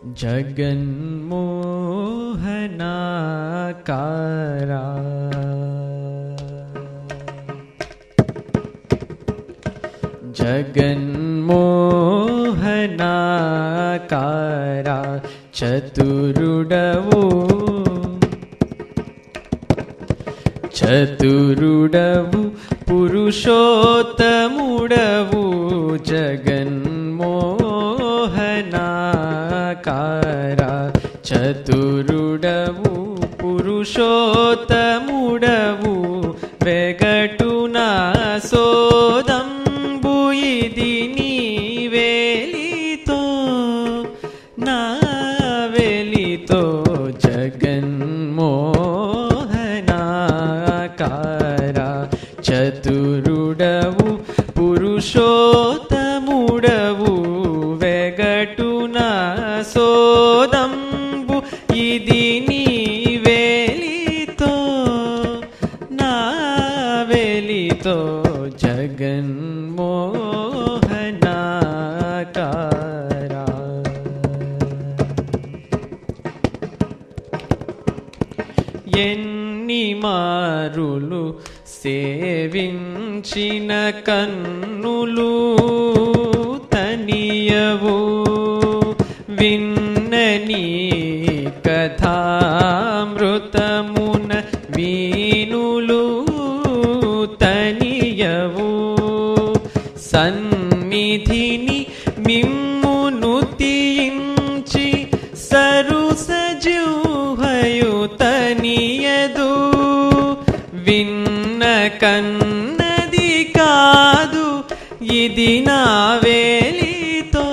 జగన్మోహనాకారా జగన్మోహనాకారా చతురుడవు చతురుడవు పురుషోత్తముడవు జగన్మోహనాకారా చతురుడవు పురుషోత్తముడవు వెగటున సోదంబు ఇది నీవేలితో నా వెలితో జగన్మోహనాకారా చతురుడవు పురుషోత్తముడవు వెగటున సోదంబు ఇది నీవేలితో నా వెలితో జగన్మోహనాకారా ఎన్ని మారులు సేవించిన కన్నులు తనియవు విన్నని కథామృతమున వీనులు తనియవు సన్నిధిని మిమ్మును తీయించి సరుసజిహ్వయు తనియదు విన్న కన్నది కాదు ఇది నా వేలితో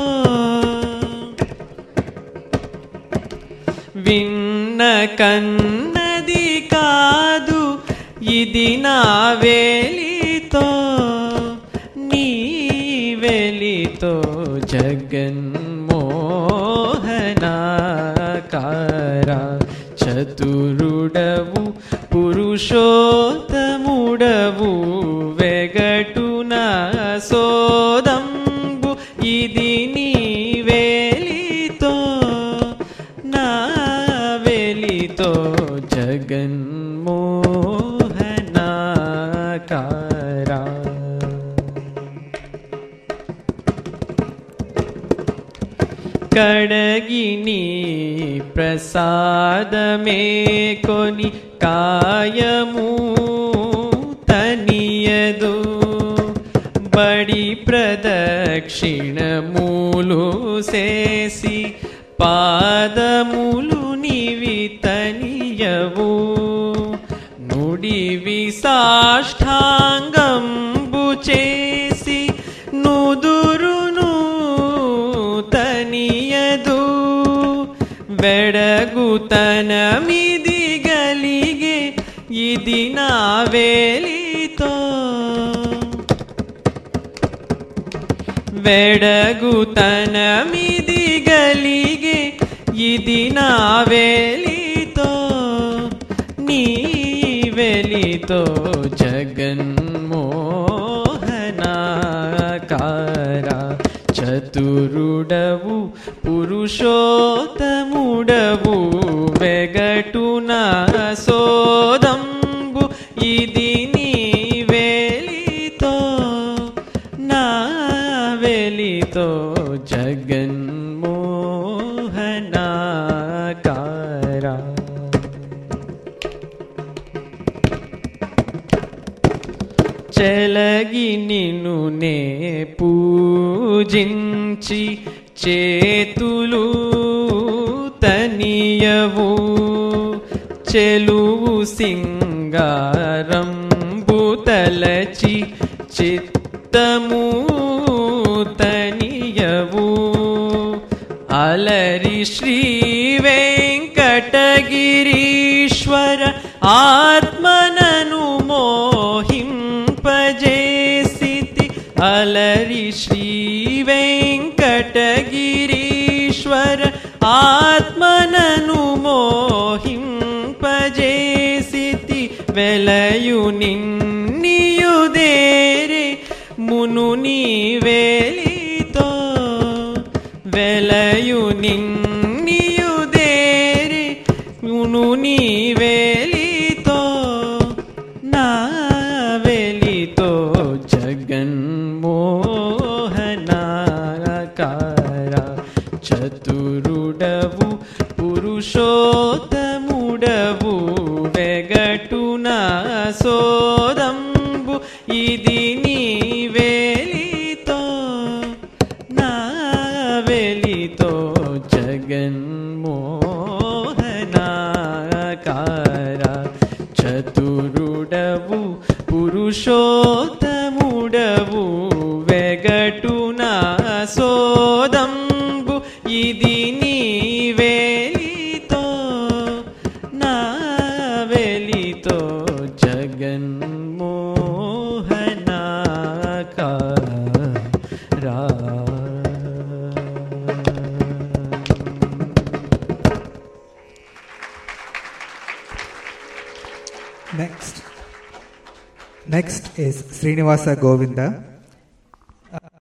విన్న కన్నది కాదు ఇది నా వేలితో నీ వెలితో జగన్మోహనాకారా చతురుడవు పురుషోత్తముడవు వెగటున సోదంబు ఇది నీవేలితో నా వెలితో జగన్మోహనాకారా కడగిని ప్రసాదమే కొని కాయము తనియదు బడి ప్రదక్షిణములు చేసి పాదములు నివి తనియవు నుడివి సాష్టాంగంబు చేసి నుదురును తనియదు వెడగుతనమిది గలిగే ఇది నా వేలితో వెడగుతనమిది గలిగే ఇది నా వేలితో నీ వెలితో జగన్మోహనాకారా చతురుడవు పురుషోత్తముడవు వెగటున సోదంబు ఇది నీవేలితో నా వెలితో జగన్మోహనాకారా చెలగి నిన్ను నే పూజించి చేతులు తనియవు చెలువు సింగారంబు తలచి చిత్తము తనియవు అలరి శ్రీ వెంకటగిరీశ్వర ఆత్మనను మోహింపజేసితి అలరి శ్రీ వెంకటగిరీశ్వర ఆత్మనను మోహింపజేసితి వెలయు నిన్నియుదేరే మును నీ వేలితో వెలయు నిన్నియుదేరే నీవేలితో నా వెలితో జగన్మోహనాకార చతురుడవు పురుషోత్తముడవు వెగటున సోదంబు ఇది నీవేలితో నా వెలితో జగన్మోహనాకార చతురుడవు పురుషోత్తముడవు వెగటున సోదంబు ఇది నీవేలితో నా వెలితో జగన్మోహనాకార. Next is Srinivasa Govinda.